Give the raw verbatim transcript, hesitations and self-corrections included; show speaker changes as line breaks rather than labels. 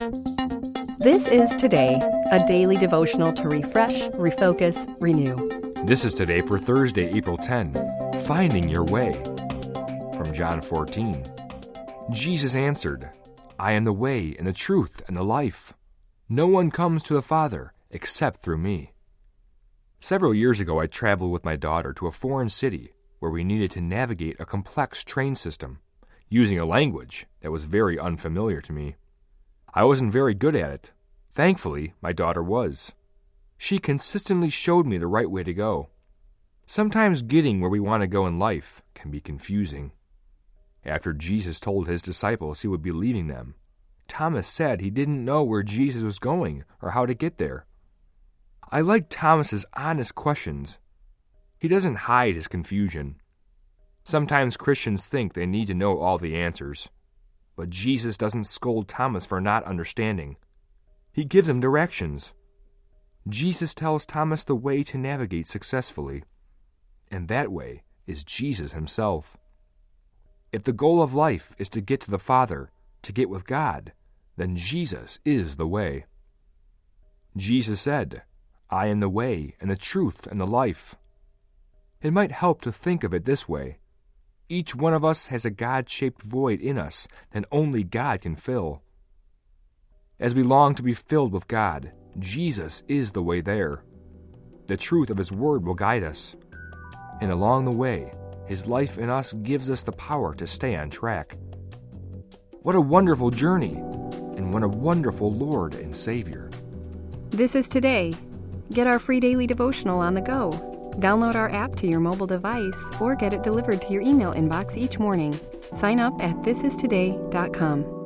This is Today, a daily devotional to refresh, refocus, renew.
This is Today for Thursday, April tenth, Finding Your Way. From John fourteen. Jesus answered, I am the way and the truth and the life. No one comes to the Father except through me. Several years ago, I traveled with my daughter to a foreign city where we needed to navigate a complex train system using a language that was very unfamiliar to me. I wasn't very good at it. Thankfully, my daughter was. She consistently showed me the right way to go. Sometimes getting where we want to go in life can be confusing. After Jesus told his disciples he would be leaving them, Thomas said he didn't know where Jesus was going or how to get there. I like Thomas's honest questions. He doesn't hide his confusion. Sometimes Christians think they need to know all the answers, but Jesus doesn't scold Thomas for not understanding. He gives him directions. Jesus tells Thomas the way to navigate successfully, and that way is Jesus himself. If the goal of life is to get to the Father, to get with God, then Jesus is the way. Jesus said, I am the way and the truth and the life. It might help to think of it this way. Each one of us has a God-shaped void in us that only God can fill. As we long to be filled with God, Jesus is the way there. The truth of His Word will guide us. And along the way, His life in us gives us the power to stay on track. What a wonderful journey, and what a wonderful Lord and Savior.
This is Today. Get our free daily devotional on the go. Download our app to your mobile device or get it delivered to your email inbox each morning. Sign up at this is today dot com.